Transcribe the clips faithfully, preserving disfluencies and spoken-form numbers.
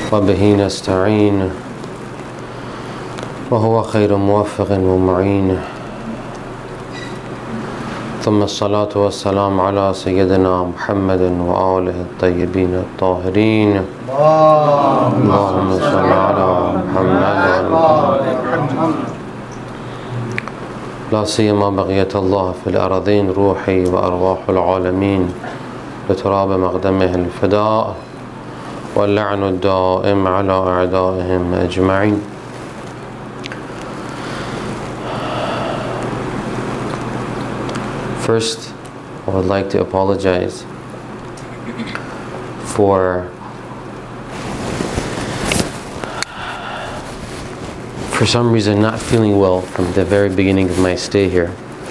وبه نستعين وهو خير موفق ومعين ثم الصلاة والسلام على سيدنا محمد وآله الطيبين الطاهرين اللهم صل على محمد لا سيما بقية الله في الأرضين روحي وأرواح العالمين بتراب مقدمه الفداء واللعن الدائم على أعدائهم أجمعين. First, I would like to apologize for for some reason not feeling well from the very beginning of my stay here.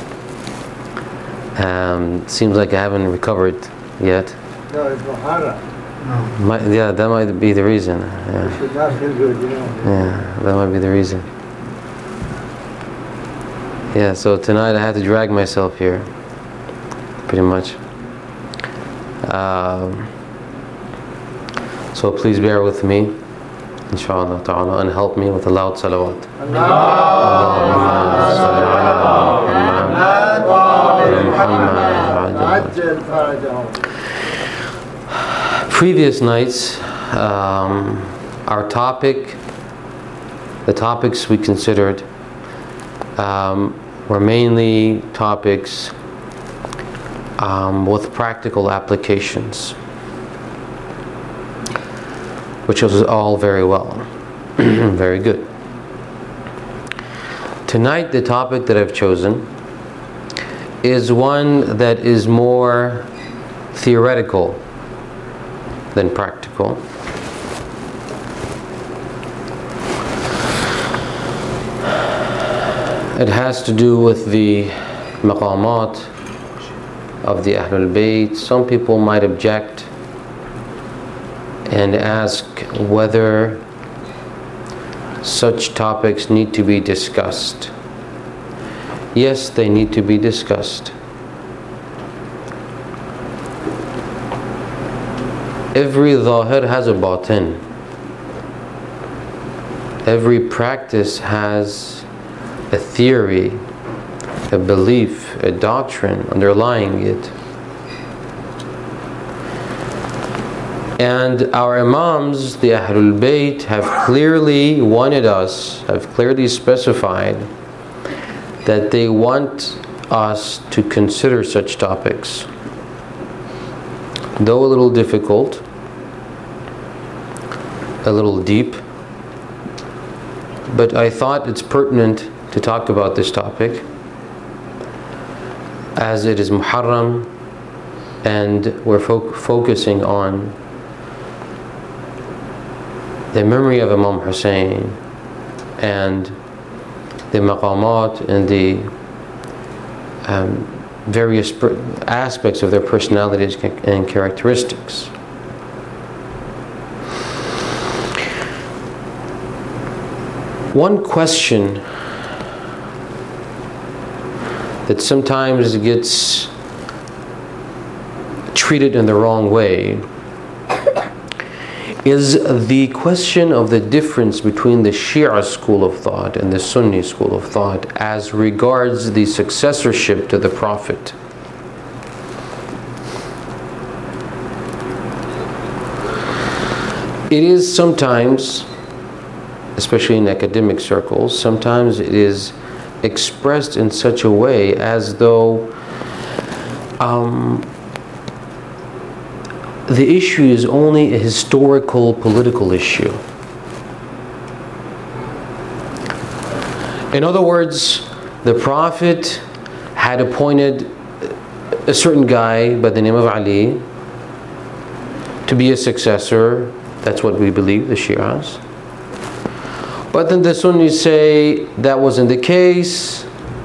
Um, seems like I haven't recovered yet. No, it's Mahara. No. Might, yeah, that might be the reason. Yeah. You should not feel good, you know. Yeah, that might be the reason. Yeah, so tonight I had to drag myself here, pretty much. Um, so please bear with me, inshallah ta'ala, and help me with a loud salawat. Allahumma salli ala Muhammad. Previous nights, um, our topic, the topics we considered, um, were mainly topics um, with practical applications, which was all very well, very good. Tonight, the topic that I've chosen is one that is more theoretical than practical. It has to do with the maqamat of the Ahlul Bayt. Some people might object and ask whether such topics need to be discussed. Yes, they need to be discussed. Every zahir has a batin. Every practice has a theory, a belief, a doctrine underlying it. And our Imams, the Ahlul Bayt, have clearly wanted us, have clearly specified that they want us to consider such topics. Though a little difficult, a little deep, but I thought it's pertinent to talk about this topic as it is Muharram and we're fo- focusing on the memory of Imam Hussein and the maqamat and the um, various per- aspects of their personalities and characteristics. One question that sometimes gets treated in the wrong way is the question of the difference between the Shia school of thought and the Sunni school of thought as regards the successorship to the Prophet. It is sometimes, especially in academic circles, sometimes it is expressed in such a way as though um, the issue is only a historical, political issue. In other words, the Prophet had appointed a certain guy by the name of Ali to be a successor. That's what we believe, the Shias. But then the Sunnis say that wasn't the case.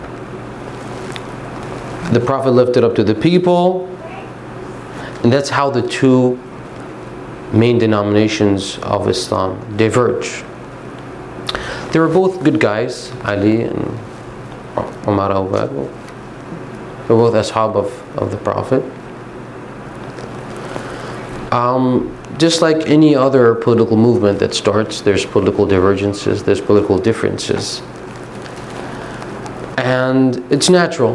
The Prophet left it up to the people. And that's how the two main denominations of Islam diverge. They were both good guys, Ali and Umar al-Awwad. They were both ashab of, of the Prophet. Um, just like any other political movement that starts, there's political divergences, there's political differences. And it's natural.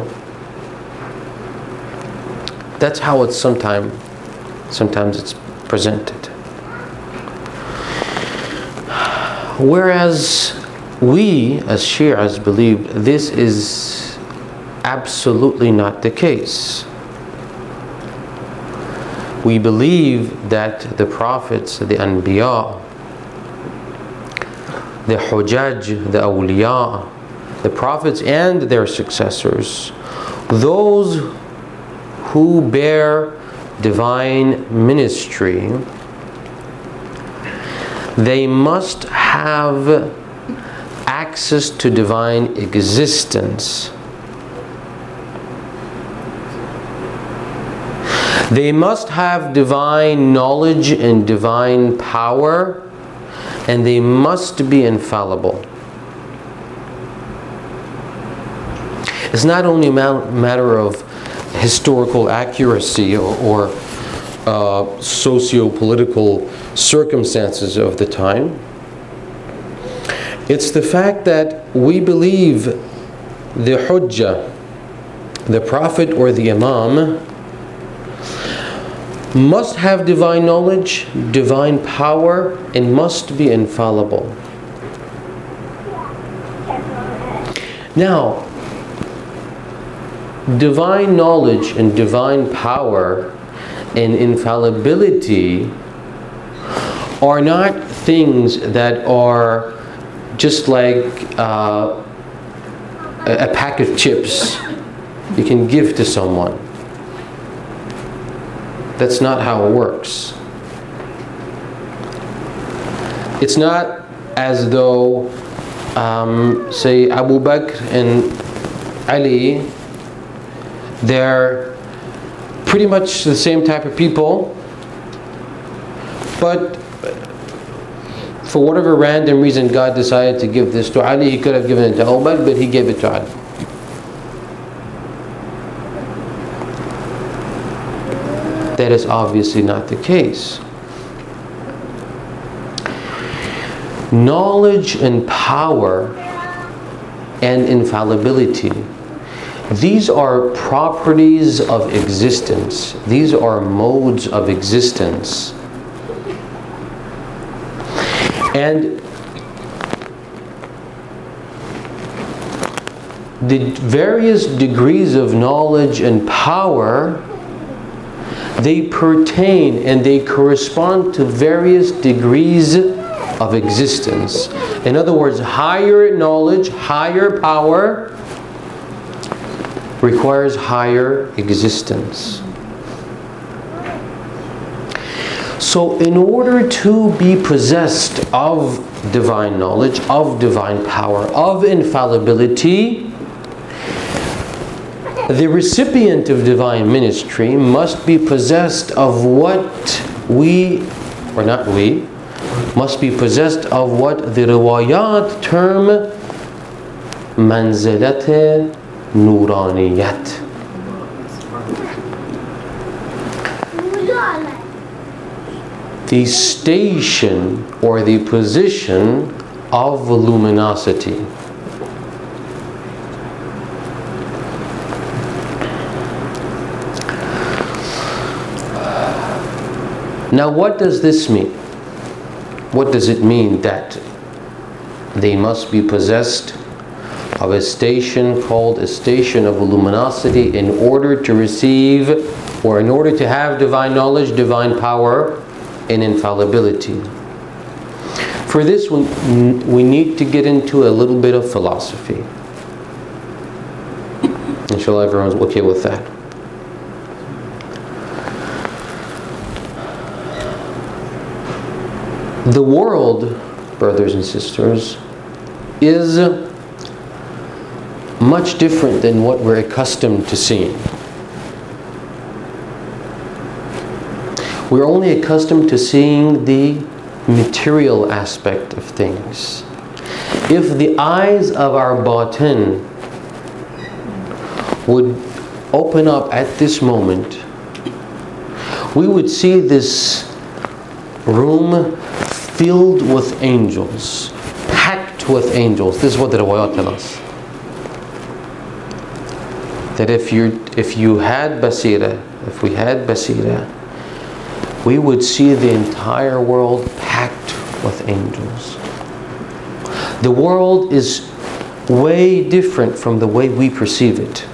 That's how it's sometimes, sometimes it's presented. Whereas we, as Shias, believe this is absolutely not the case. We believe that the prophets, the Anbiya, the Hujjaj, the Awliya, the prophets and their successors, those who bear divine ministry, they must have access to divine existence. They must have divine knowledge and divine power, and they must be infallible. It's not only a matter of historical accuracy or, or uh, socio-political circumstances of the time. It's the fact that we believe the Hujjah, the Prophet or the Imam, must have divine knowledge, divine power, and must be infallible. Now, divine knowledge and divine power and infallibility are not things that are just like uh, a pack of chips you can give to someone. That's not how it works. It's not as though, um, say, Abu Bakr and Ali, they're pretty much the same type of people, but for whatever random reason God decided to give this to Ali. He could have given it to Abu Bakr, but he gave it to Ali. That is obviously not the case. Knowledge and power and infallibility, these are properties of existence. These are modes of existence. And the various degrees of knowledge and power, they pertain and they correspond to various degrees of existence. In other words, higher knowledge, higher power requires higher existence. So in order to be possessed of divine knowledge, of divine power, of infallibility, the recipient of divine ministry must be possessed of what we, or not we, must be possessed of what the riwayat term manzilat nuraniyat. The station or the position of luminosity. Now, what does this mean? What does it mean that they must be possessed of a station called a station of luminosity in order to receive, or in order to have divine knowledge, divine power, and infallibility? For this, we, we need to get into a little bit of philosophy. Inshallah, everyone's okay with that. The world, brothers and sisters, is much different than what we're accustomed to seeing. We're only accustomed to seeing the material aspect of things. If the eyes of our batin would open up at this moment, we would see this room filled with angels, packed with angels. This is what the riwayat tell us. That if you if you had basira, if we had basira, we would see the entire world packed with angels. The world is way different from the way we perceive it.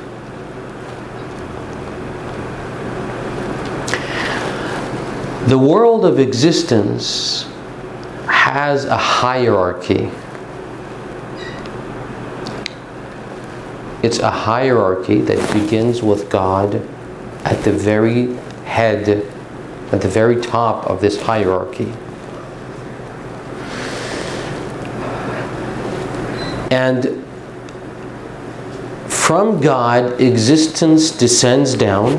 The world of existence has a hierarchy. It's a hierarchy that begins with God at the very head, at the very top of this hierarchy. And from God, existence descends down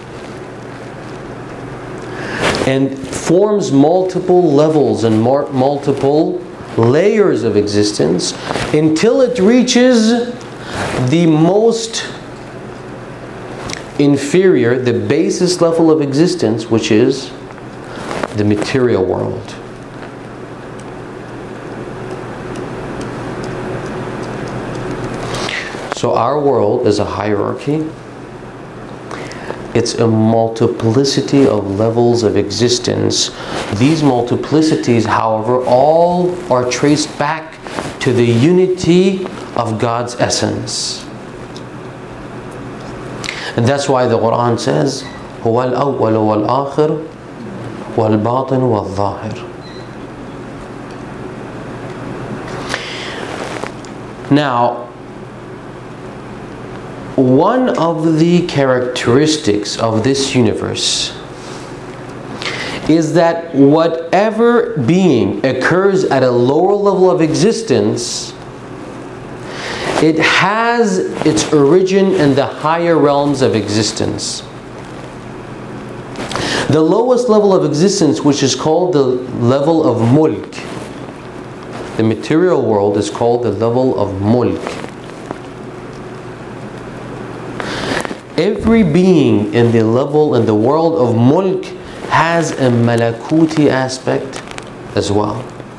and forms multiple levels and more, multiple layers of existence until it reaches the most inferior, the basest level of existence, which is the material world. So our world is a hierarchy. It's a multiplicity of levels of existence. These multiplicities, however, all are traced back to the unity of God's essence. And that's why the Quran says, هو الأول والآخر والباطن والظاهر. Now, one of the characteristics of this universe is that whatever being occurs at a lower level of existence, it has its origin in the higher realms of existence. The lowest level of existence, which is called the level of mulk, the material world is called the level of mulk. Every being in the level, in the world of mulk, has a malakuti aspect as well.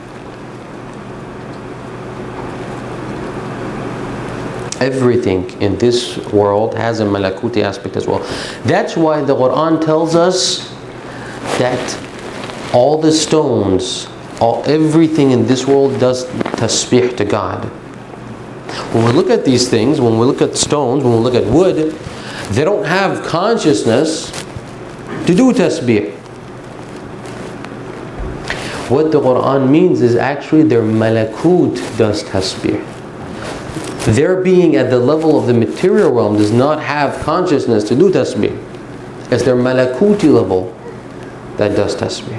Everything in this world has a malakuti aspect as well. That's why the Quran tells us that all the stones, all, everything in this world does tasbih to God. When we look at these things, when we look at stones, when we look at wood, they don't have consciousness to do tasbih. What the Quran means is actually their malakut does tasbih. Their being at the level of the material realm does not have consciousness to do tasbih. It's their malakuti level that does tasbih.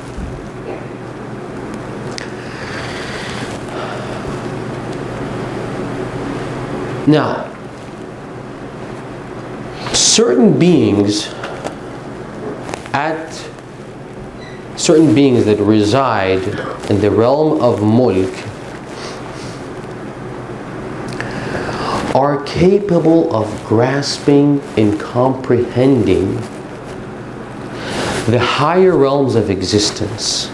Now, certain beings at certain beings that reside in the realm of mulk are capable of grasping and comprehending the higher realms of existence.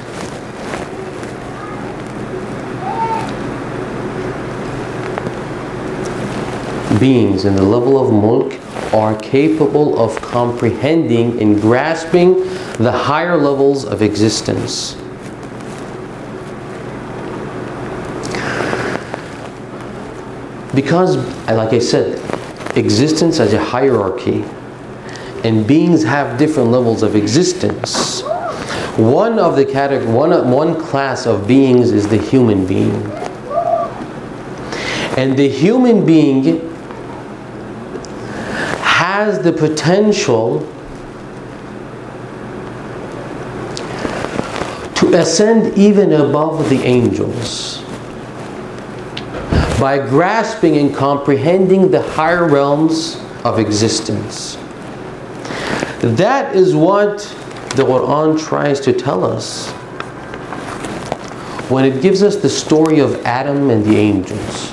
Beings in the level of mulk are capable of comprehending and grasping the higher levels of existence. Because, like I said, existence has a hierarchy, and beings have different levels of existence. One of the category, one one class of beings is the human being, and the human being has the potential to ascend even above the angels by grasping and comprehending the higher realms of existence. That is what the Quran tries to tell us when it gives us the story of Adam and the angels.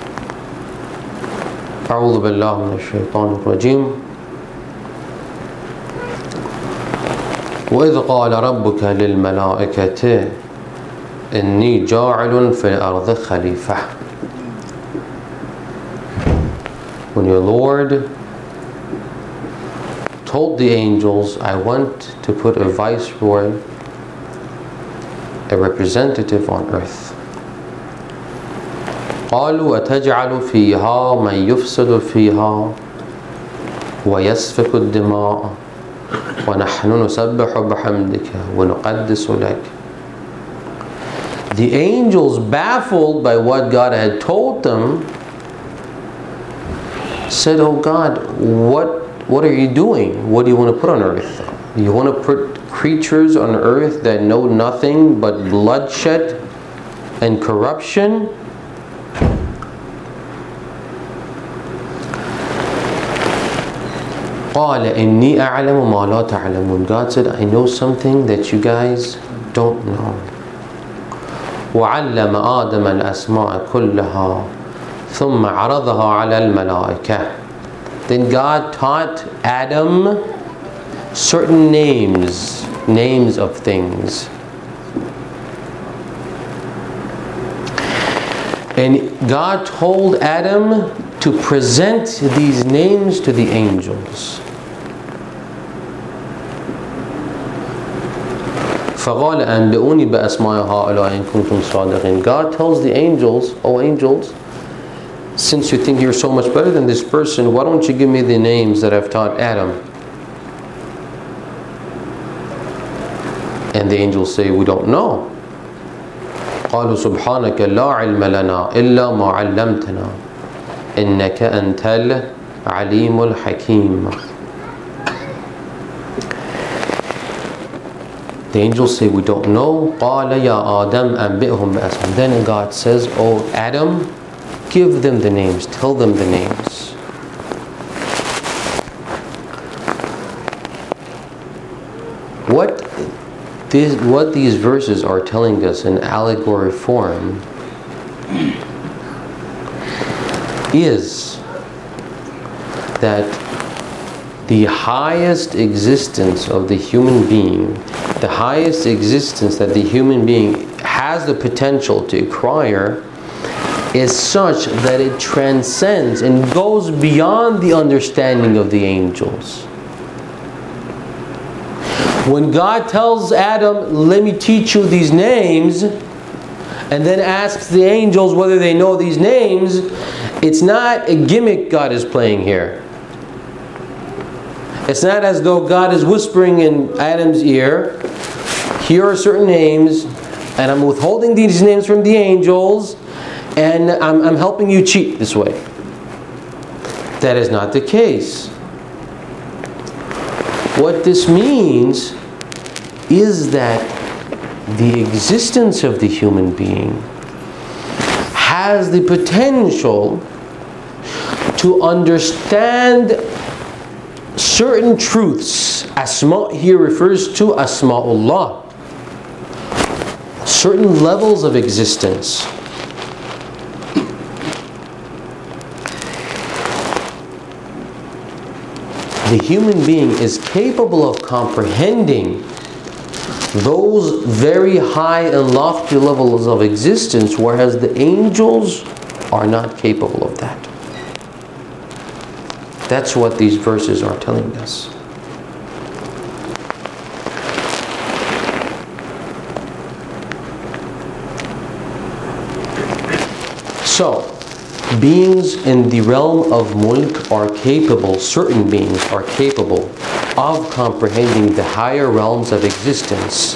أعوذ بالله من الشيطان الرجيم وإذ قال ربك للملائكة إني جاعل في الأرض خليفة. When your Lord told the angels, I want to put a viceroy, a representative on earth. قالوا أتجعل فيها من يفسد فيها ويسفك الدماء وَنَحْنُ نُسَبِّحُ بِحَمْدِكَ وَنُقَدِّسُ لَكَ. The angels, baffled by what God had told them, said, "Oh God, what what are you doing? What do you want to put on earth? You want to put creatures on earth that know nothing but bloodshed and corruption?" قال إني أعلم ما لا تعلمون. God said, I know something that you guys don't know. وعلم آدم الأسماء كلها ثم عرضها على الملائكة. Then God taught Adam certain names, names of things. And God told Adam to present these names to the angels. فَقَالَ أَنْبِئُونِي بِأَسْمَاءِ هَؤُلَاءِ إِن كُنتُمْ صَادِقِينَ. God tells the angels, "Oh angels, since you think you're so much better than this person, why don't you give me the names that I've taught Adam?" And the angels say, "We don't know." قالوا سبحانك لا علم لنا إلا ما علمتنا إنك أنت العليم الحكيم. The angels say, "We don't know." قال يا آدم أنبئهم بأسمائهم. Then God says, "Oh Adam, give them the names, tell them the names." What this, what these verses are telling us in allegory form is that the highest existence of the human being, the highest existence that the human being has the potential to acquire, is such that it transcends and goes beyond the understanding of the angels. When God tells Adam, "Let me teach you these names," and then asks the angels whether they know these names, it's not a gimmick God is playing here. It's not as though God is whispering in Adam's ear, "Here are certain names, and I'm withholding these names from the angels, and I'm, I'm helping you cheat this way." That is not the case. What this means is that the existence of the human being has the potential to understand certain truths. Asma here refers to Asma'ullah, certain levels of existence. The human being is capable of comprehending those very high and lofty levels of existence, whereas the angels are not capable of that. That's what these verses are telling us. So, beings in the realm of mulk are capable, certain beings are capable of comprehending the higher realms of existence.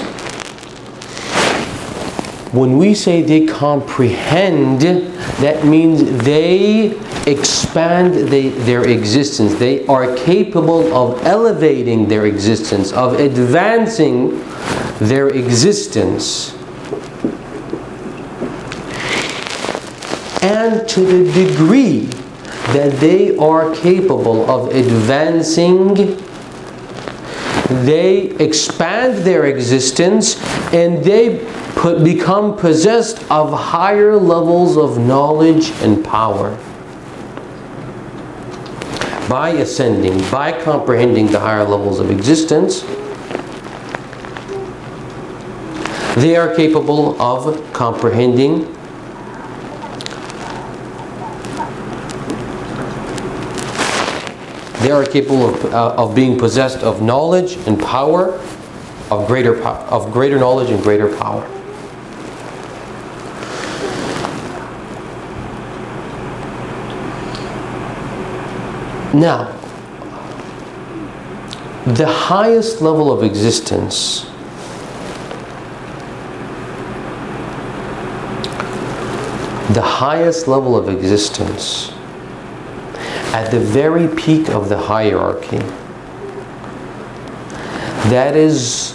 When we say they comprehend, that means they expand they, their existence. They are capable of elevating their existence, of advancing their existence. And to the degree that they are capable of advancing, they expand their existence and they put, become possessed of higher levels of knowledge and power. By ascending, by comprehending the higher levels of existence, They are capable of comprehending, they are capable of, uh, of being possessed of knowledge and power, of greater po- of greater knowledge and greater power. Now, the highest level of existence the highest level of existence at the very peak of the hierarchy, that is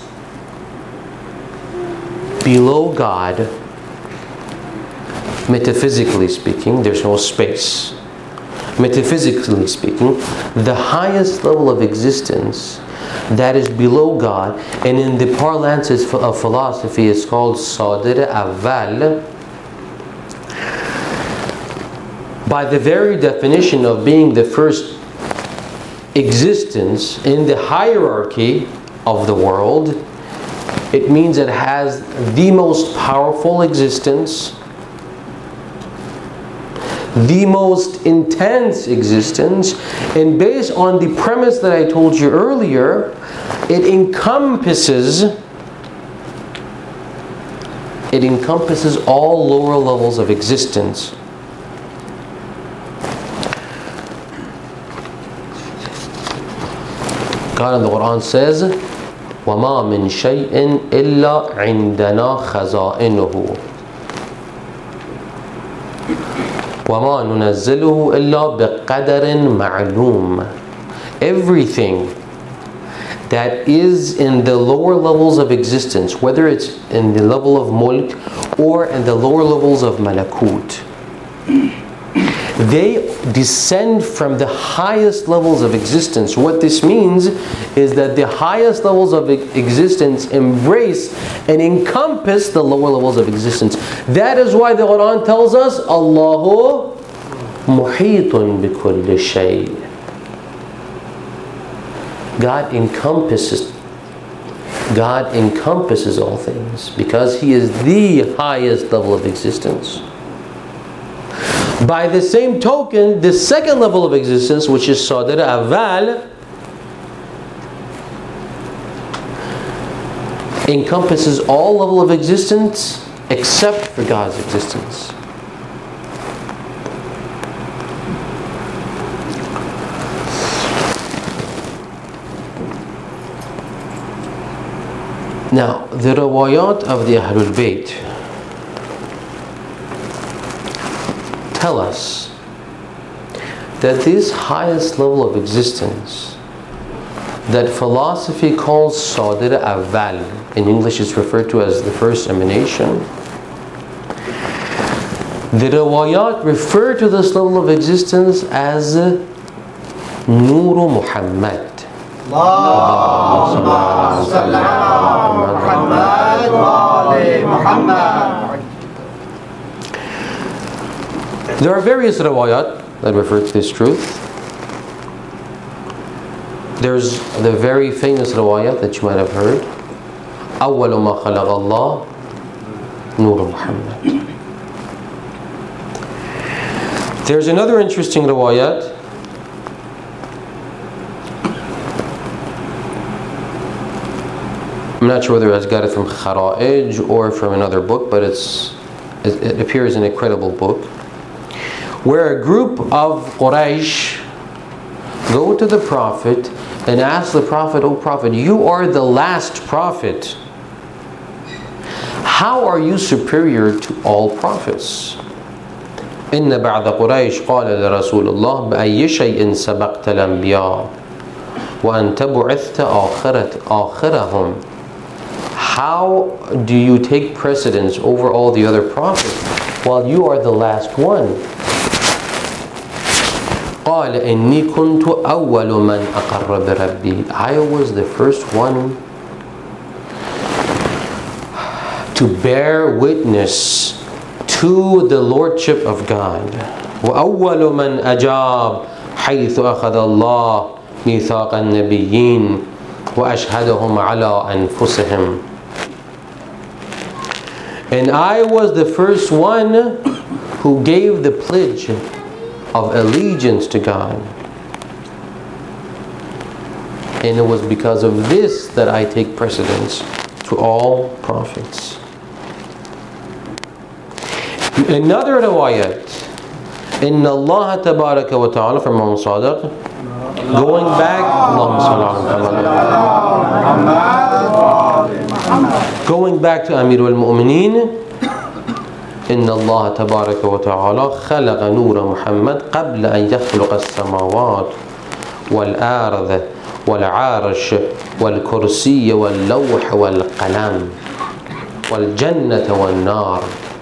below God, metaphysically speaking, there's no space. Metaphysically speaking, the highest level of existence that is below God, and in the parlances of philosophy is called Sadir Awwal. By the very definition of being the first existence in the hierarchy of the world, it means it has the most powerful existence, the most intense existence, and based on the premise that I told you earlier, it encompasses it encompasses all lower levels of existence. God in the Quran says, وَمَا مِن شَيْءٍ إِلَّا عِنْدَنَا خَزَائِنُهُ وَمَا نُنَزِّلُهُ إِلَّا بِقَدَرٍ مَعْلُومٍ. Everything that is in the lower levels of existence, whether it's in the level of mulk or in the lower levels of malakut, they descend from the highest levels of existence. What this means is that the highest levels of existence embrace and encompass the lower levels of existence. That is why the Quran tells us, Allahu muhitun bi kulli shay. God encompasses God encompasses all things because He is the highest level of existence. By the same token, the second level of existence, which is Sadir Awwal, encompasses all level of existence except for God's existence. Now, the riwayat of the Ahlul Bayt tell us that this highest level of existence that philosophy calls Sadir Awwal, in English it's referred to as the first emanation, the riwayat refer to this level of existence as Nur Muhammad. Allahumma salli ala Muhammad wa ali Muhammad. There are various riwayat that refer to this truth. There's the very famous riwayat that you might have heard. أول ما خلق الله نور محمد. There's another interesting riwayat. I'm not sure whether it's got it from Khara'ij or from another book, but it's it, it appears in a credible book, where a group of Quraysh go to the Prophet and ask the Prophet, "O Prophet, you are the last Prophet. How are you superior to all prophets?" إن بعد قريش قال لرسول الله بأي شيء سبقت الأنبياء وأنت بعثت آخرة آخرهم. How do you take precedence over all the other prophets while you are the last one? قال إني كنت أول من أقر بربي. I was the first one to bear witness to the Lordship of God. وأول من أجاب حيث أخذ الله ميثاق النبيين وأشهدهم على أنفسهم. And I was the first one who gave the pledge of allegiance to God. And it was because of this that I take precedence to all prophets. Another riwayat, Inna Allah tabaraka wa ta'ala, from Imam Sadiq, going back, going back to Amirul Mu'mineen, إن الله تبارك وتعالى خلق نور محمد قبل أن يخلق السماوات والأرض والعرش والكرسي واللوح والقلم والجنة والنار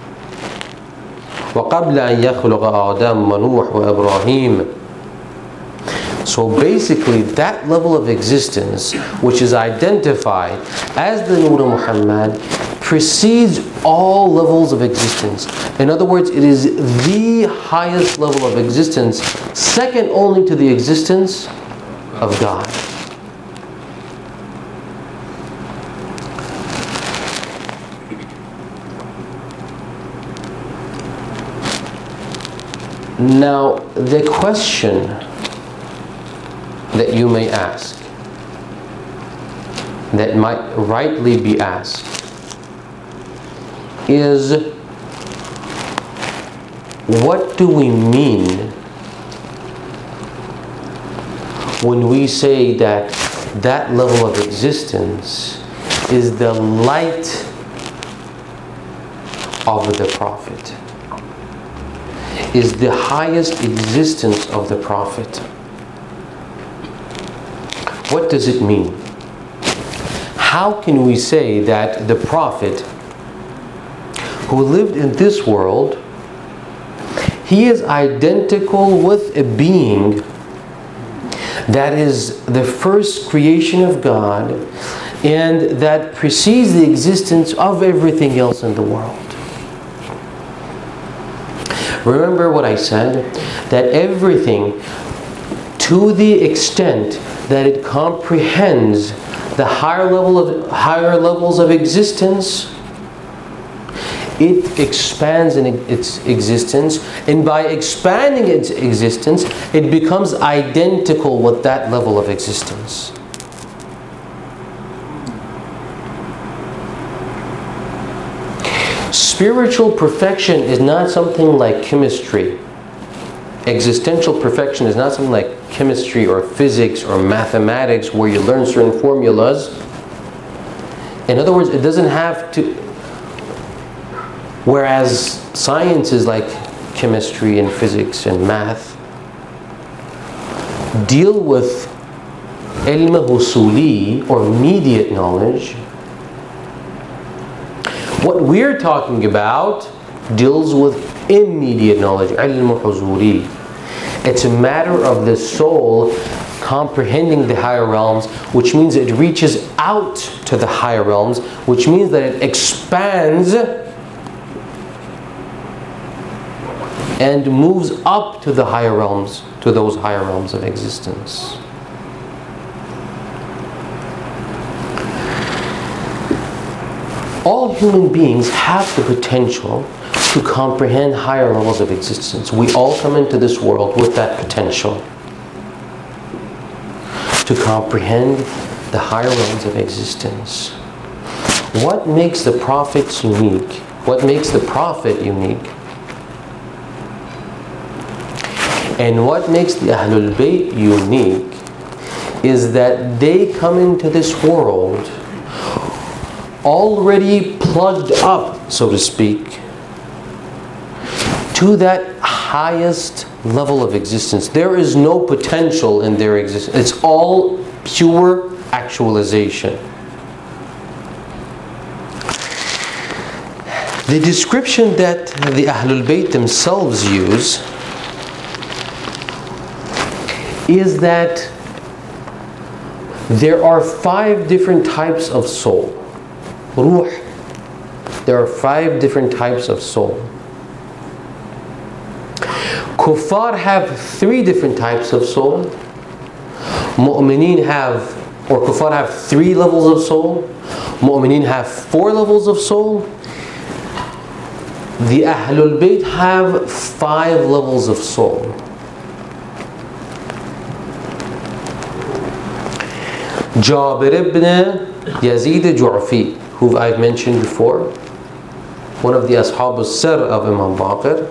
وقبل أن يخلق آدم ونوح وإبراهيم. So basically that level of existence, which is identified as the Nur Muhammad, precedes all levels of existence. In other words, it is the highest level of existence, second only to the existence of God. Now, the question that you may ask, that might rightly be asked, is what do we mean when we say that that level of existence is the light of the Prophet, is the highest existence of the Prophet? What does it mean? How can we say that the Prophet who lived in this world, he is identical with a being that is the first creation of God and that precedes the existence of everything else in the world? Remember what I said? That everything, to the extent that it comprehends the higher level of higher levels of existence, it expands in its existence, and by expanding its existence, it becomes identical with that level of existence. Spiritual perfection is not something like chemistry. Existential perfection is not something like chemistry or physics or mathematics where you learn certain formulas. In other words, it doesn't have to. Whereas science is like chemistry and physics and math, deal with ilm husuli or immediate knowledge. What we're talking about deals with immediate knowledge, ilm huzuri. It's a matter of the soul comprehending the higher realms, which means it reaches out to the higher realms, which means that it expands and moves up to the higher realms, to those higher realms of existence. All human beings have the potential to comprehend higher levels of existence. We all come into this world with that potential to comprehend the higher realms of existence. What makes the prophets unique? What makes the prophet unique? And what makes the Ahlul Bayt unique is that they come into this world already plugged up, so to speak, to that highest level of existence. There is no potential in their existence. It's all pure actualization. The description that the Ahlul Bayt themselves use is that there are five different types of soul. Ruh. There are five different types of soul. Kuffar have three different types of soul. Mu'mineen have, or Kuffar have three levels of soul. Mu'mineen have four levels of soul. the Ahlul Bayt have five levels of soul. Jabir ibn Yazid Ju'fi, who I've mentioned before, one of the Ashab al-Sir of Imam Baqir.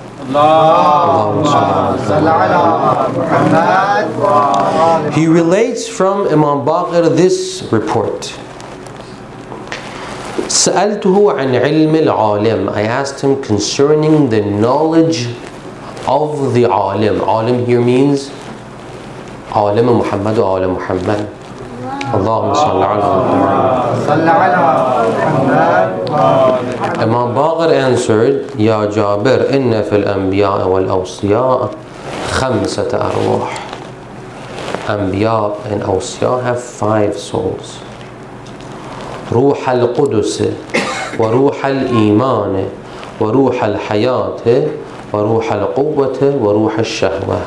He relates from Imam Baqir this report. سألته عن علم العالم. I asked him concerning the knowledge of the alim. Alim here means Alim Muhammad wa Alim Muhammad. Allahumma salli ala Muhammad. Imam Baqir answered, Ya Jabir, inna fil anbiya wal awsiya khamsata arwah. Anbiya and awsiya have five souls. روح القدس وروح الإيمان وروح الحياة وروح القوة وروح الشهوة.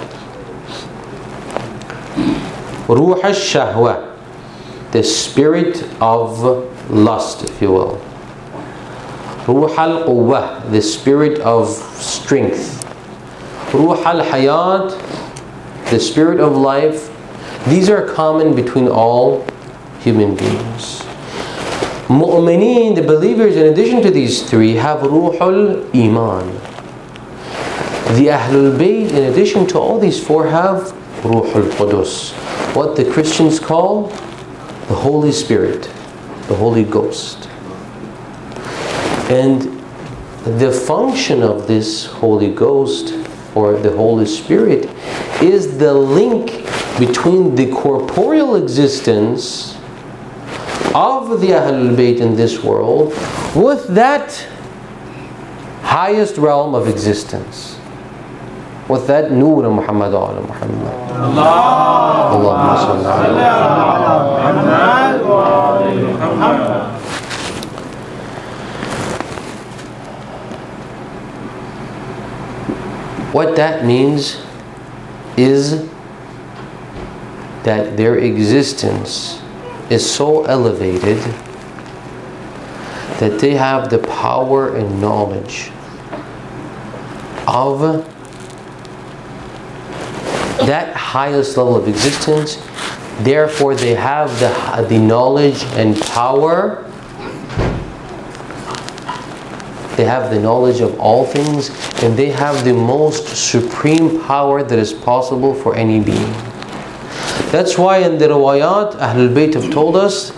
روح الشهوة, the spirit of lust, if you will. روح القوة, the spirit of strength. روح الحياة, the spirit of life. These are common between all human beings. Mu'mineen, the believers, in addition to these three, have Ruhul Iman. The Ahlul Bayt, in addition to all these four, have Ruhul Qudus, what the Christians call the Holy Spirit, the Holy Ghost. And the function of this Holy Ghost, or the Holy Spirit, is the link between the corporeal existence of the Ahlul Bayt in this world with that highest realm of existence, with that Nur of Muhammad wa ala Muhammad. Allahumma salli ala Muhammad. What that means is that their existence is so elevated that they have the power and knowledge of that highest level of existence. Therefore, they have the, the knowledge and power. They have the knowledge of all things, and they have the most supreme power that is possible for any being. That's why in the riwayat, Ahlul Bayt have told us,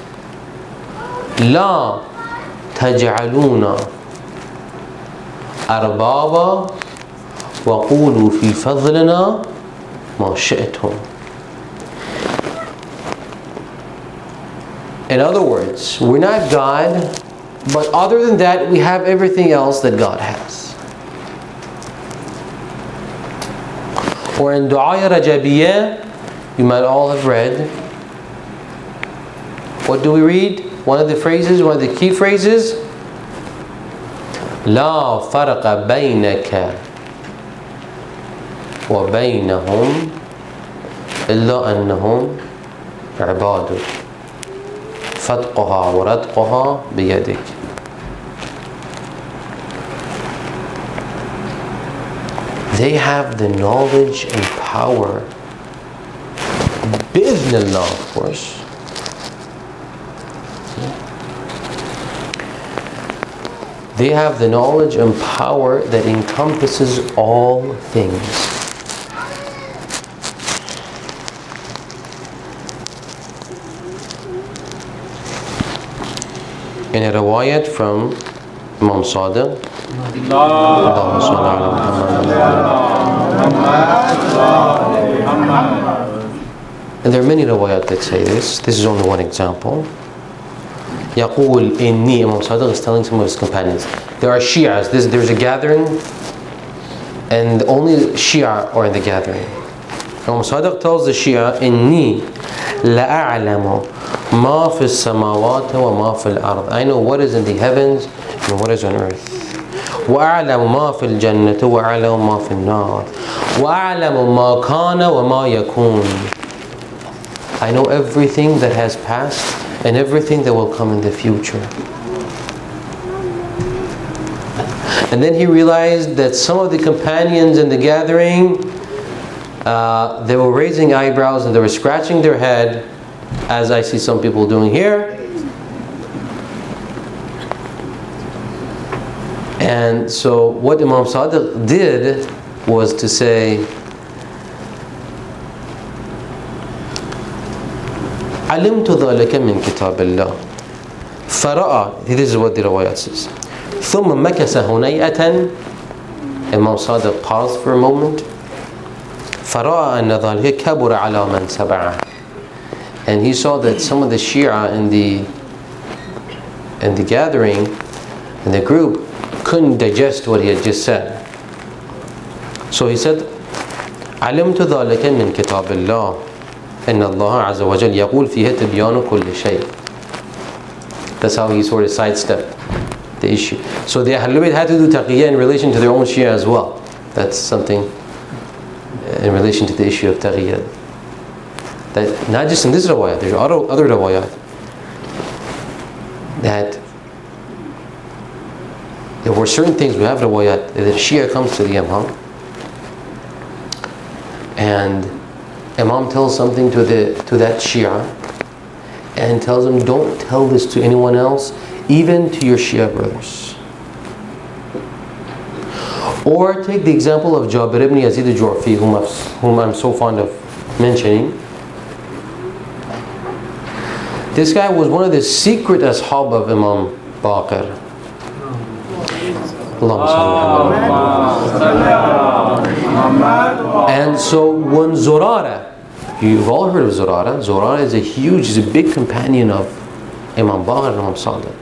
لا تجعلون أربابا وقولوا في فضلنا ما شئتم. In other words, we're not God, but other than that, we have everything else that God has. Or in Du'a Rajabiyya, you might all have read. What do we read? One of the phrases, one of the key phrases. لا فرق بينك وبينهم إلا أنهم عبادك فتقها ورتقها بيدك. They have the knowledge and power, bi'idhnillah, of course. They have the knowledge and power that encompasses all things. In a riwayat from Imam Sadiq, Allahumma salli ala Muhammad. And there are many riwayat that say this. This is only one example. يقول إني, Imam Sadiq is telling some of his companions, there are Shi'as, this, there's a gathering, and only Shia are in the gathering. Imam Sadiq tells the Shia, إني لأعلم ما في السماوات وما في الأرض. I know what is in the heavens and what is on earth. وأعلم ما في الجنة وأعلم ما في النار وأعلم ما كان وما يكون. I know everything that has passed and everything that will come in the future. And then he realized that some of the companions in the gathering, uh, they were raising eyebrows and they were scratching their head, as I see some people doing here. And so what Imam Sadiq did was to say, علمت ذلك من كتاب الله فرأى, this is what the riwayat says, ثم مكث هنيئة, Imam Sadiq paused for a moment, فرأى أن ذلك كبر على من سبعه, and he saw that some of the Shia in the in the gathering, in the group, couldn't digest what he had just said. So he said, علمت ذلك من كتاب الله إن الله عز وجل يقول فيه تبيان كل شيء. That's how he sort of sidestepped the issue. So the Ahlul Bayt had to do taqiyya in relation to their own Shia as well. That's something in relation to the issue of taqiyya. That not just in this rawayat, there's other, other rawayat that there were certain things, we have rawayat, that the Shia comes to the Imam and Imam tells something to the to that Shia and tells him, don't tell this to anyone else, even to your Shia brothers. Or take the example of Jabir ibn Yazid al-Ju'fi, whom, whom I'm so fond of mentioning. This guy was one of the secret ashab of Imam Baqir. And so when Zurara, you've all heard of Zurara. Zurara is a huge, is a big companion of Imam Baqir and Imam Sadiq.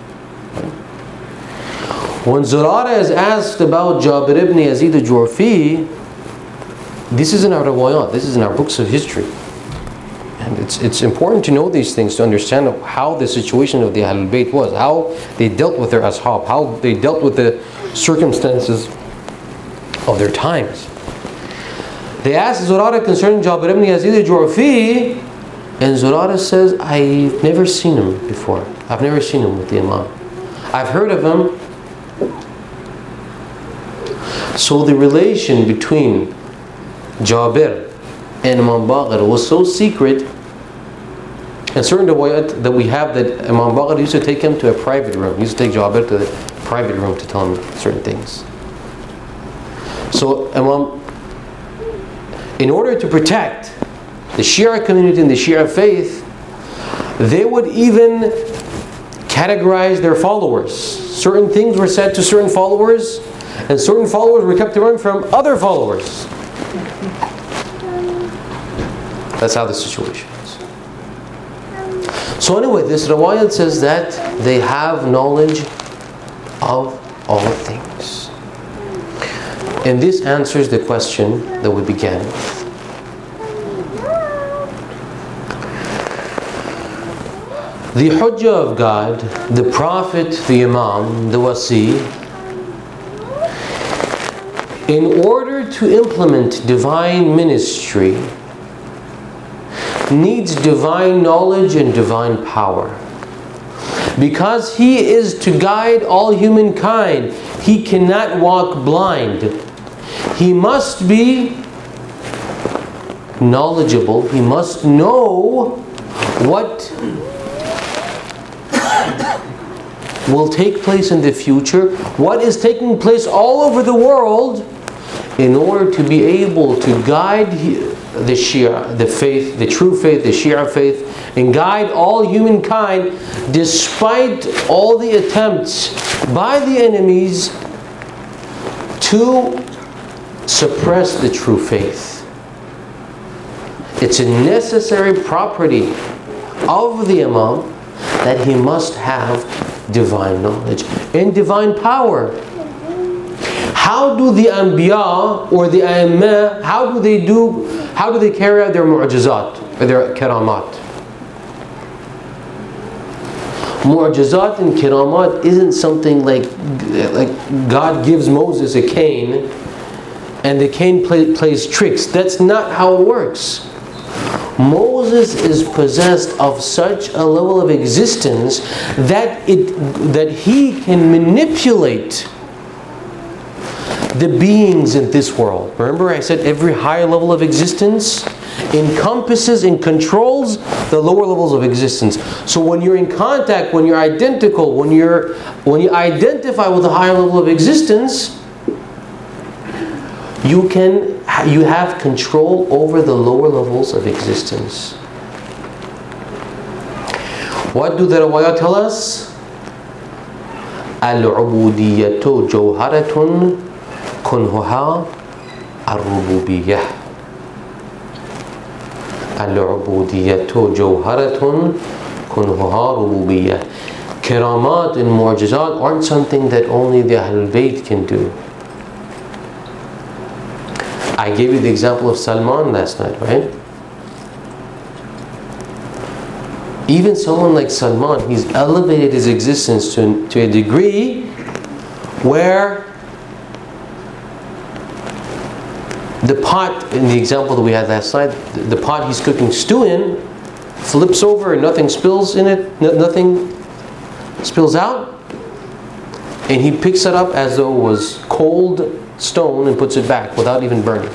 When Zurara is asked about Jabir ibn Yazid al-Ju'fi, this is in our riwayat, this is in our books of history. And it's it's important to know these things to understand how the situation of the Ahlul Bayt was, how they dealt with their ashab, how they dealt with the circumstances of their times. They asked Zurara concerning Jabir ibn Yazid al-Ju'fi, and Zurara says, I've never seen him before. I've never seen him with the Imam. I've heard of him. So the relation between Jabir and Imam Baqir was so secret, and certain riwayat that we have that Imam Baqir used to take him to a private room. He used to take Jabir to the private room to tell him certain things. So Imam, in order to protect the Shia community and the Shia faith, they would even categorize their followers. Certain things were said to certain followers, and certain followers were kept away from other followers. That's how the situation is. So anyway, this riwayat says that they have knowledge of all things. And this answers the question that we began with. The Hujjah of God, the Prophet, the Imam, the Wasi, in order to implement divine ministry, needs divine knowledge and divine power. Because he is to guide all humankind, he cannot walk blind. He must be knowledgeable. He must know what will take place in the future, what is taking place all over the world, in order to be able to guide the Shia, the faith, the true faith, the Shia faith, and guide all humankind despite all the attempts by the enemies to suppress the true faith. It's a necessary property of the Imam that he must have divine knowledge and divine power. How do the Anbiya or the A'immah, how do they do, how do they carry out their mu'jizat, or their karamat? Mu'jizat and karamat isn't something like, like God gives Moses a cane and the cane play, plays tricks. That's not how it works. Moses is possessed of such a level of existence that it that he can manipulate the beings in this world. Remember I said every higher level of existence encompasses and controls the lower levels of existence. So when you're in contact, when you're identical, when you're when you identify with a higher level of existence, you can you have control over the lower levels of existence. What do the riwayat tell us? Al-ubudiyyatu jawharatun kunhuha ar-rububiyyah. Al-ubudiyyatu jawharatun kunhuha rububiyyah. Karamat and mu'jizat aren't something that only the Ahlul Bayt can do. I gave you the example of Salman last night, right? Even someone like Salman, he's elevated his existence to, to a degree where the pot, in the example that we had last night, the pot he's cooking stew in flips over and nothing spills in it, nothing spills out, and he picks it up as though it was cold stone and puts it back without even burning.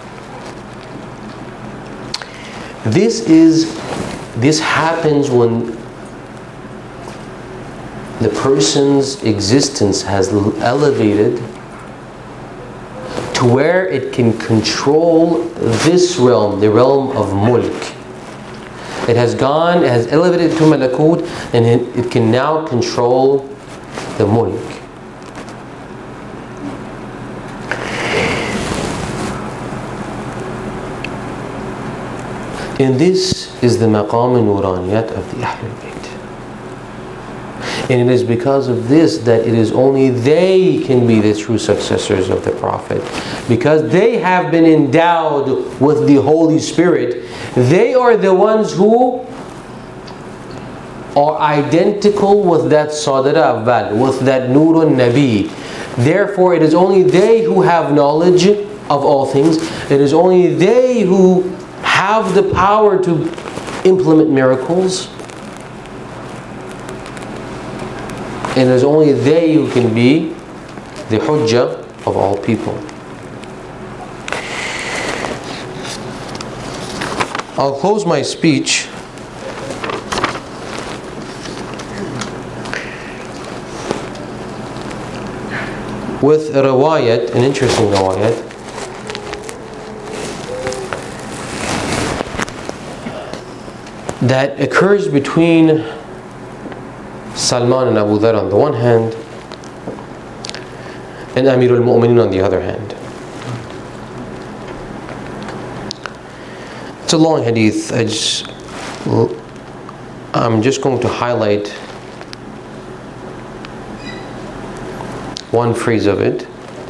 This is This happens when the person's existence has elevated to where it can control this realm, the realm of mulk. It has gone, it has elevated to malakut, and it, it can now control the mulk. And this is the maqam al-nuraniyat of the Ahlul Bayt. And it is because of this that it is only they can be the true successors of the Prophet. Because they have been endowed with the Holy Spirit, they are the ones who are identical with that Sadra Awwal, with that Nurun Nabi. Therefore, it is only they who have knowledge of all things. It is only they who have the power to implement miracles, and it is only they who can be the hujjah of all people. I'll close my speech with a riwayat, an interesting riwayat, that occurs between Salman and Abu Dhar on the one hand, and Amir al-Mu'minin on the other hand. It's a long hadith. I just, I'm just going to highlight one phrase of it.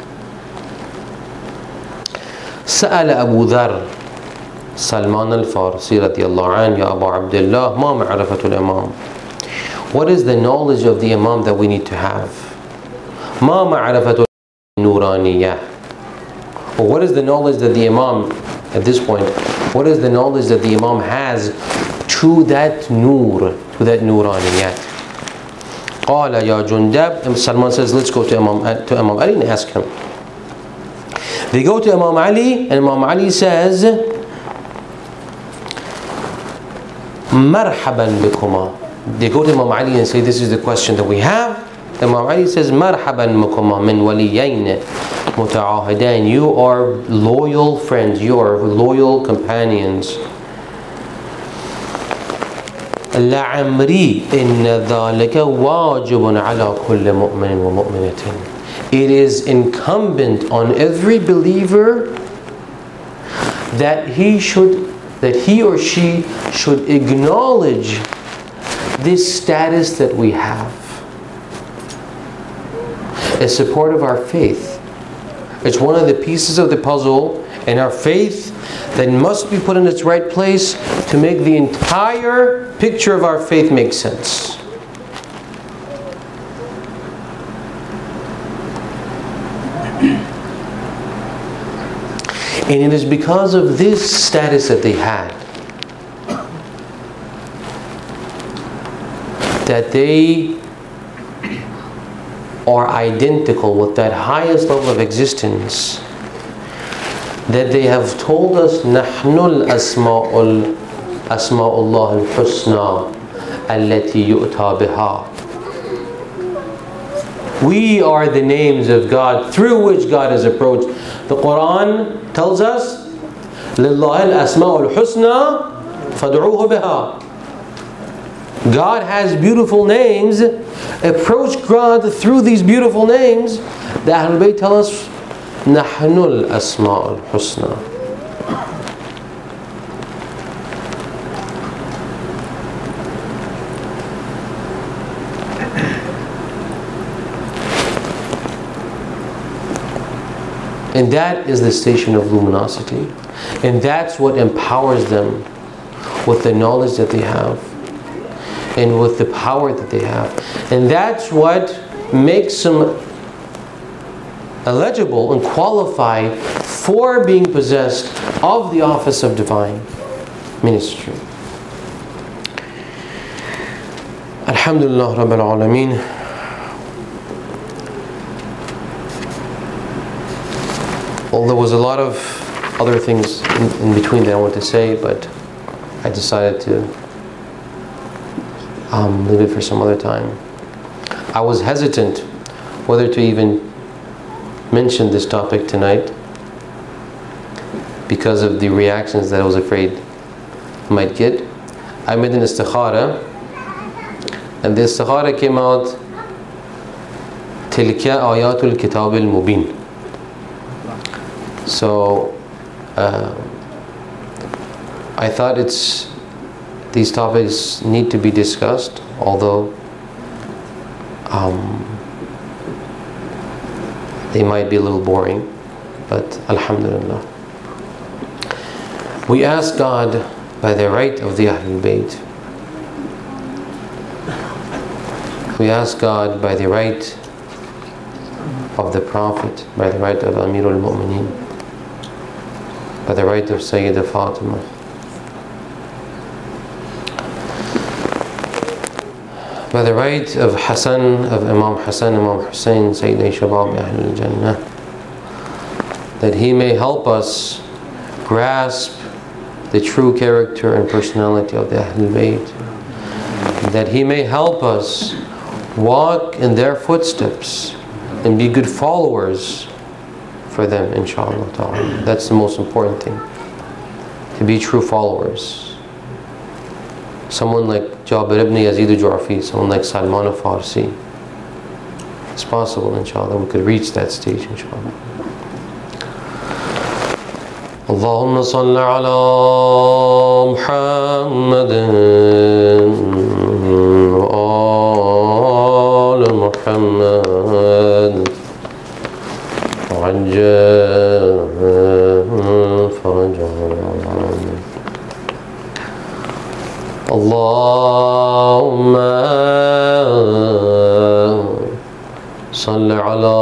سأل أبو ذر Salman al-Farsi radiyallahu anhu, Ya Abu Abdullah, ma ma'rifatul imam. What is the knowledge of the imam that we need to have? Ma ma'rifatul nuraniyah. Or what is the knowledge that the imam, at this point, what is the knowledge that the imam has to that nur, to that nuraniyah? Qala ya Jundab. Salman says, let's go to Imam, to Imam Ali and ask him. They go to Imam Ali, and Imam Ali says, Marhaban bikuma. They go to Imam Ali and say, this is the question that we have. Imam Ali says, Marhaban bikuma min waliyayn muta'ahidain. You are loyal friends, you are loyal companions. لعمري إن ذلك واجب على كل مؤمن ومؤمنة. It is incumbent on every believer that he should, that he or she should acknowledge this status that we have as support of our faith. It's one of the pieces of the puzzle in our faith that must be put in its right place to make the entire picture of our faith make sense. And it is because of this status that they had that they are identical with that highest level of existence, that they have told us نحن الأسماء أسماء الله الحسنى التي يؤتى بها. We are the names of God through which God is approached. The Quran tells us لله الأسماء الحسنى فادعوه بها. God has beautiful names. Approach God through these beautiful names. The Ahlul Bayt tell us نحن الأسماء الحسنى. And that is the station of luminosity. And that's what empowers them with the knowledge that they have and with the power that they have. And that's what makes them eligible and qualified for being possessed of the office of divine ministry. Alhamdulillah Rabbil Alameen. Well, there was a lot of other things in, in between that I wanted to say, but I decided to um, leave it for some other time. I was hesitant whether to even mention this topic tonight because of the reactions that I was afraid I might get. I made an istikhara, and the istikhara came out تِلْكَ آيَاتُ الْكِتَابِ الْمُبِينِ. So uh, I thought it's these topics need to be discussed, although um, they might be a little boring, but alhamdulillah. We ask God by the right of the Ahlul Bayt. We ask God by the right of the Prophet, by the right of Amirul Mu'mineen, by the right of Sayyidah Fatima, by the right of Hassan, of Imam Hassan, Imam Hussein, Sayyidina Shabab Ahlul Jannah, that he may help us grasp the true character and personality of the Ahlul Bayt, that he may help us walk in their footsteps and be good followers for them, inshallah ta'ala. That's the most important thing, to be true followers. Someone like Jabir ibn Yazid al-Ju'afi, someone like Salman al-Farsi. It's possible, inshallah, we could reach that stage, inshallah. Allahumma salli ala Muhammadin wa ala Muhammad wa ajjal farajahum. Allahumma salli ala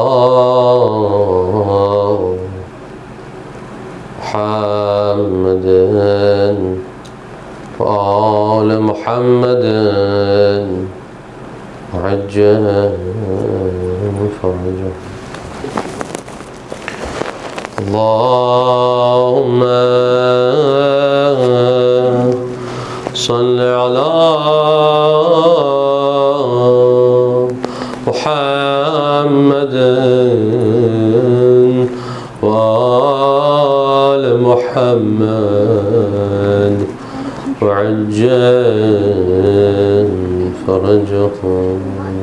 Muhammadin wa ala Muhammadin wa ajjal farajahum. Allahumma salli ala Muhammadin wa ala Muhammad wa ajjal farajahum.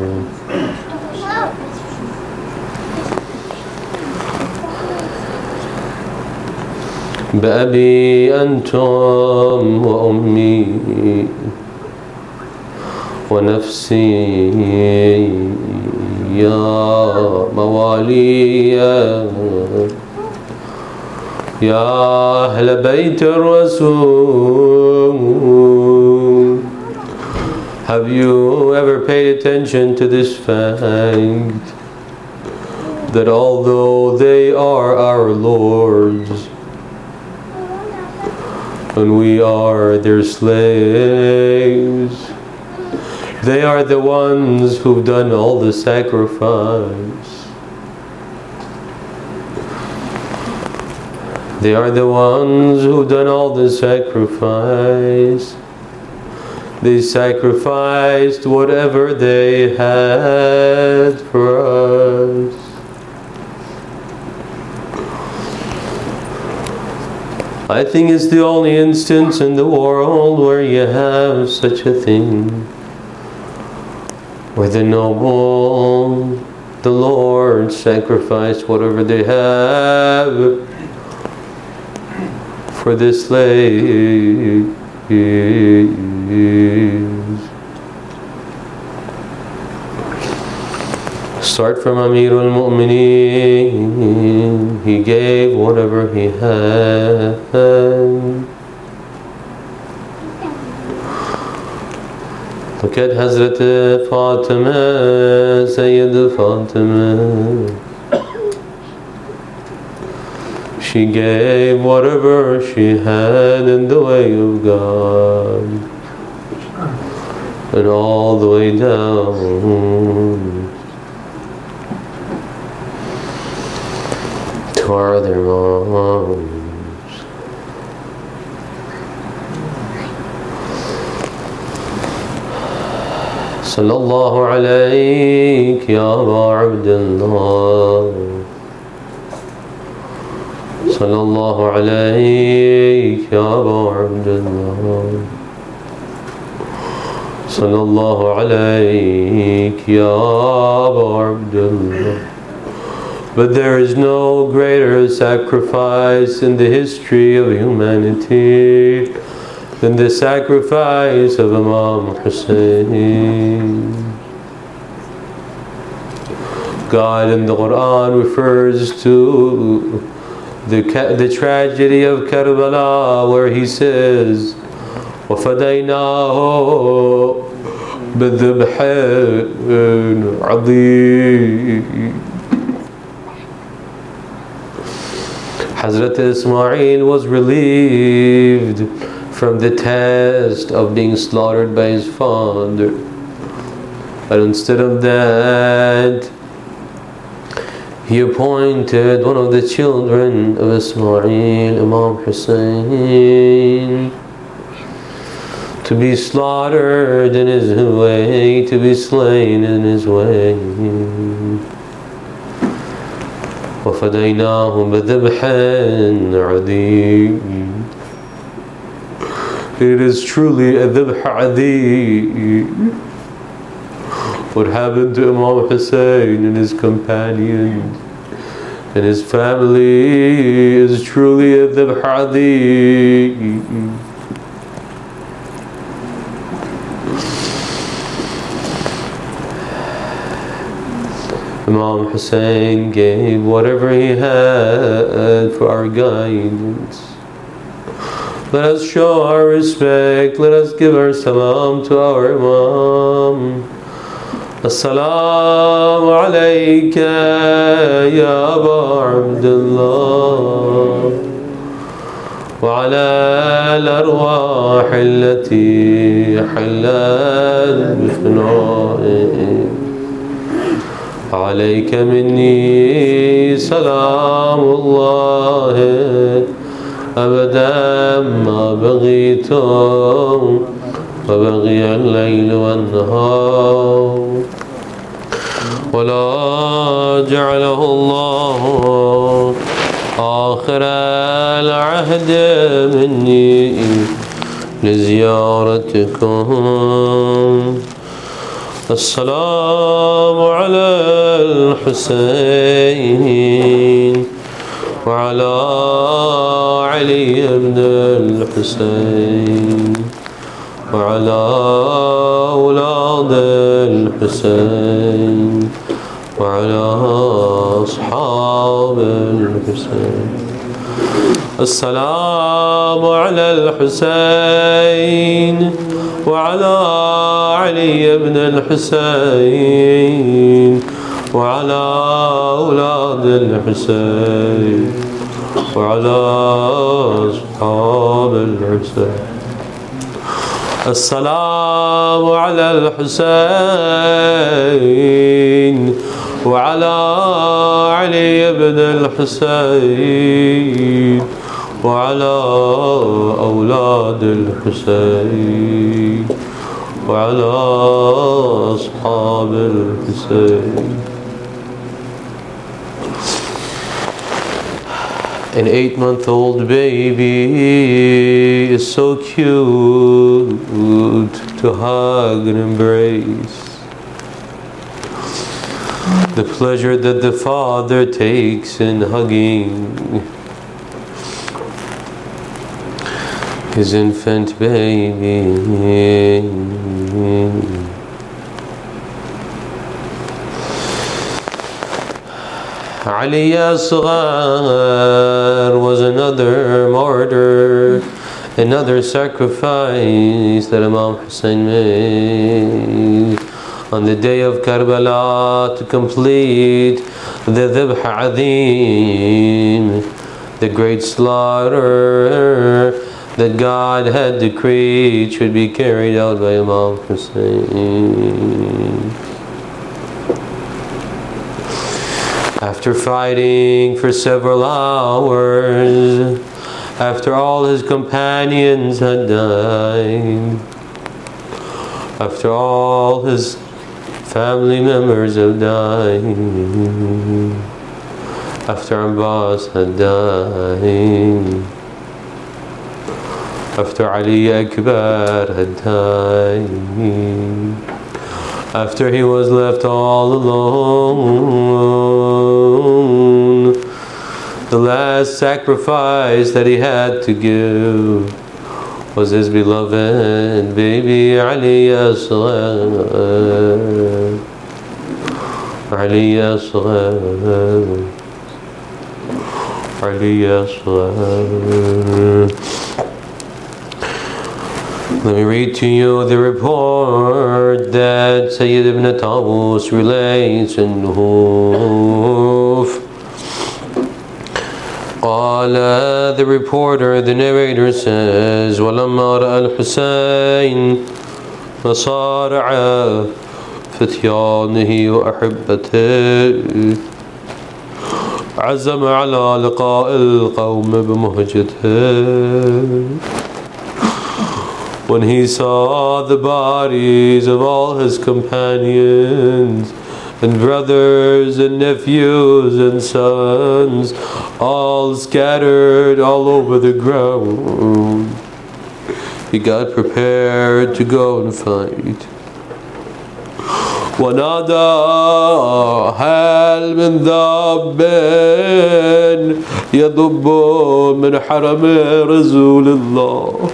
بأبي أنتم وأمي ونفسي يا موالي يا أهل بيت الرسول. Have you ever paid attention to this fact, that although they are our lords and we are their slaves, They are the ones who've done all the sacrifice. They are the ones who've done all the sacrifice. They sacrificed whatever they had for us. I think it's the only instance in the world where you have such a thing, where the noble, the Lord, sacrificed whatever they have for the slaves. Start from Amir al-Mu'mineen. He gave whatever he had. Look at Hazrat Fatima, Sayyid Fatima. She gave whatever she had in the way of God, and all the way down to our other moms. Sallallahu alayk ya Aba Abdullah. Sallallahu alayk ya Aba Abdullah. Sallallahu alayk ya Aba Abdullah. But there is no greater sacrifice in the history of humanity than the sacrifice of Imam Hussein. God in the Quran refers to the, the tragedy of Karbala, where He says, وَفَدَيْنَاهُ بِذِبْحٍ عَظِيمٍ. Hazrat Ismail was relieved from the test of being slaughtered by his father, but instead of that, he appointed one of the children of Ismail, Imam Hussein, to be slaughtered in his way, to be slain in his way. وَفَدَيْنَاهُ بِذِبْحٍ عَظِيمٍ. It is truly a dhibh adhim. What happened to Imam Hussein and his companions and his family is truly a dhibh adhim. Imam Hussein gave whatever he had for our guidance. Let us show our respect, let us give our salam to our Imam. As-salamu alayka ya Aba Abdullah wa ala al-arwah allati hallat bifna'i. عليك مني سلام الله أبدا ما بغيت وبغي الليل والنهار ولا جعله الله آخر العهد مني لزيارتكم. السلام على الحسين وعلى علي بن الحسين وعلى أولاد الحسين وعلى أصحاب الحسين. السلام على الحسين وعلى علي بن الحسين وعلى أولاد الحسين وعلى أصحاب الحسين. السلام على الحسين وعلى علي بن الحسين وعلى أولاد الحسين وعلى أصحاب الحسين. An eight-month-old baby is so cute to hug and embrace. The pleasure that the father takes in hugging his infant baby. Ali Asghar was another martyr, another sacrifice that Imam Hussein made on the day of Karbala to complete the Dhabh Azim, the great slaughter that God had decreed should be carried out by Imam Hussein. After fighting for several hours, after all his companions had died, after all his family members have died, after Abbas had died, after Ali Akbar had died, after he was left all alone, the last sacrifice that he had to give was his beloved baby Ali Asghar. Ali Asghar. Ali Asghar. Let me read to you the report that Sayyid ibn Tawus relates in Huf. قال, the reporter, the narrator says, وَلَمَّا رَأَى الْحُسَيْنِ مَصَارِعَ فِتْيَانِهِ وَأَحِبَّتِهِ عَزَمَ عَلَى لِقَاءِ الْقَوْمِ بِمُهْجَتِهِ. When he saw the bodies of all his companions and brothers and nephews and sons all scattered all over the ground, he got prepared to go and fight. ونادى هل من ذاب يضب من حرم رسول الله.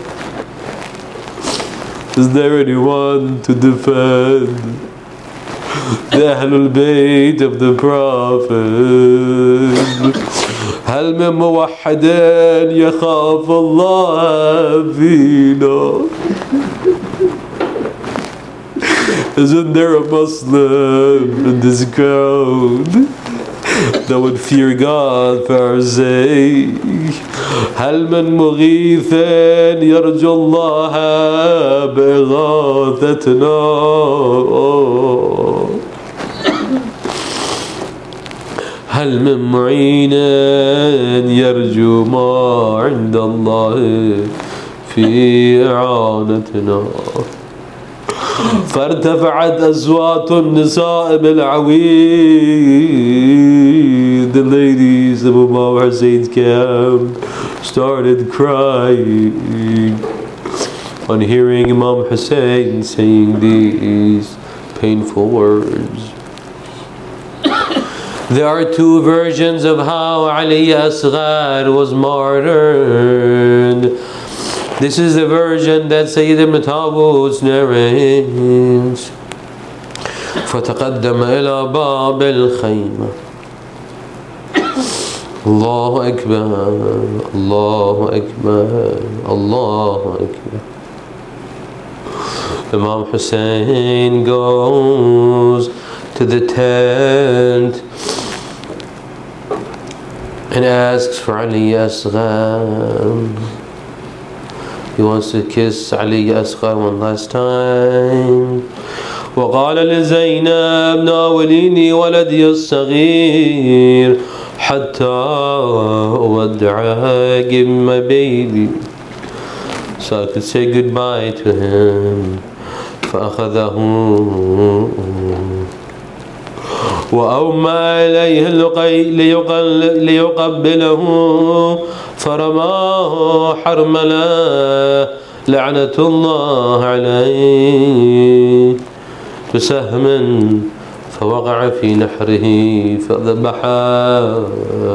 Is there anyone to defend the Ahlul Bayt of the Prophet? هل من موحد يخاف الله فينا? Isn't there a Muslim in this crowd that would fear God for our sake? هل من مغيث يرجو الله بإغاثتنا؟ هل من معين يرجو ما عند الله في إعانتنا؟ فارتفعت أصوات النساء بالعويد. The ladies of Imam Hussein's camp started crying on hearing Imam Hussein saying these painful words. There are two versions of how Ali Asghar was martyred. This is the version that Sayyid ibn Tawus narrates. فَتَقَدَّمَ إِلَى بَابِ الْخَيْمَةِ. Allahu Akbar, Allahu Akbar, Allahu Akbar. Imam Hussein goes to the tent and asks for Ali Asghar. He wants to kiss Ali Asghar one last time. وقال لزينب ناوليني ولدي الصغير حتى أودعه. Give me my baby so I could say goodbye to him. فأخذه وأومى إليه ليقبله فرماه حرملا لعنة الله عليه بسهم فوقع في نحره فذبحه.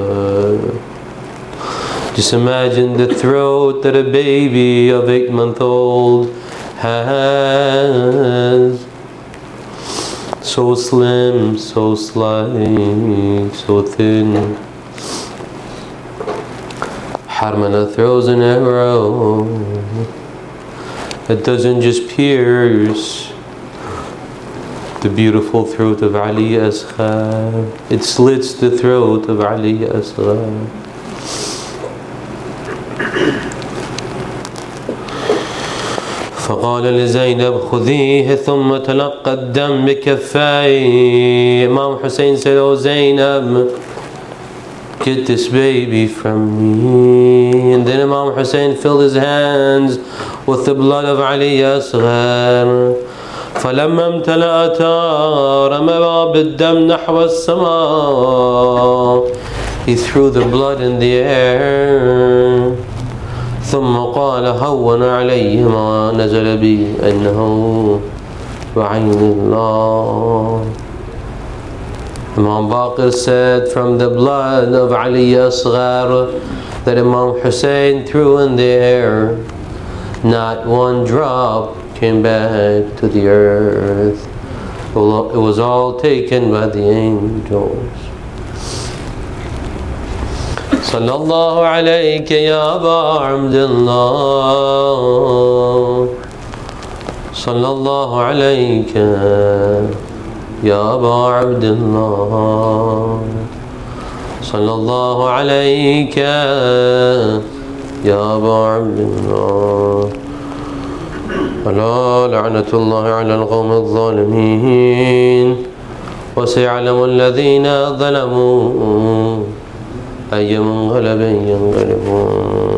Just imagine the throat that a baby of eight month old has. So slim, so slight, so thin. Harmala throws an arrow that doesn't just pierce the beautiful throat of Ali Asghar, it slits the throat of Ali Asghar. فقال لزينب خذيه ثم تلقى الدم بكفيه. Imam Hussein said, "Oh Zainab, get this baby from me." And then Imam Hussein filled his hands with the blood of Ali Asghar. فلما امتلأتا رمى بالدم نحو السماء. He threw the blood in the air. ثم قال هون علي ما نزل بي أنه بعين الله. Imam Baqir said, from the blood of Ali Asghar that Imam Hussein threw in the air, not one drop came back to the earth. It was all taken by the angels. صلى الله عليك يا أبا عبد الله. صلى الله عليك يا أبا عبد الله. صلى الله عليك يا أبا عبد الله. ألا لعنة الله على القوم الظالمين وسيعلم الذين ظلموا أي منقلب ينقلبون.